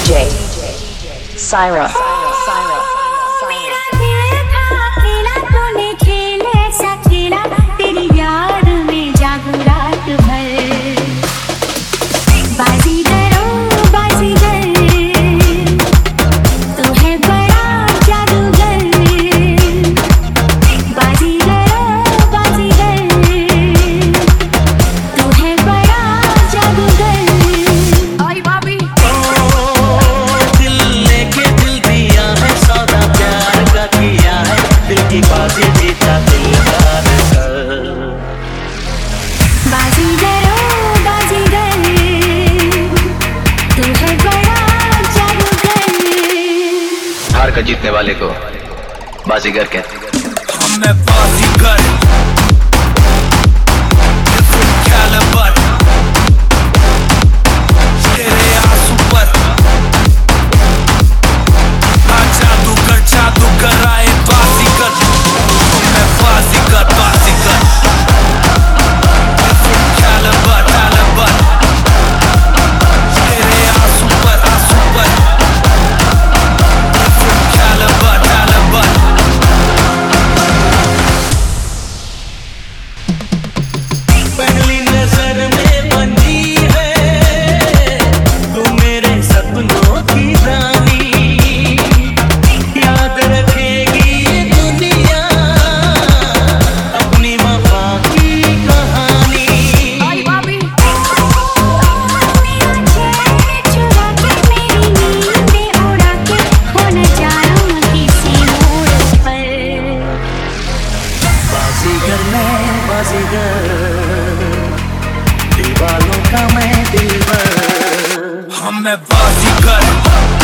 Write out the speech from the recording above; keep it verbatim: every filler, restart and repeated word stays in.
J Syra Syra हार का जीतने वाले को बाजीगर कहते हैं। हम मैं बाजीगर कैलिबर तेरे आंसू पर आ जादूगर जादूगर आए बाजीगर हम मैं बाजीगर बाजीगर कैलिबर कैलिबर तेरे आंसू पर आंसू पर पहली नजर में बंधी है तू मेरे सपनों की रानी, याद रखेगी ये दुनिया अपनी वफा की कहानी। आई भाभी चुरा के मेरी नींदें उड़ा के खो न जाऊं किसी मोड़ पर। बाजीगर मैं बाजीगर दीवालों का मैं दिलबर हम मैं बाजीगर।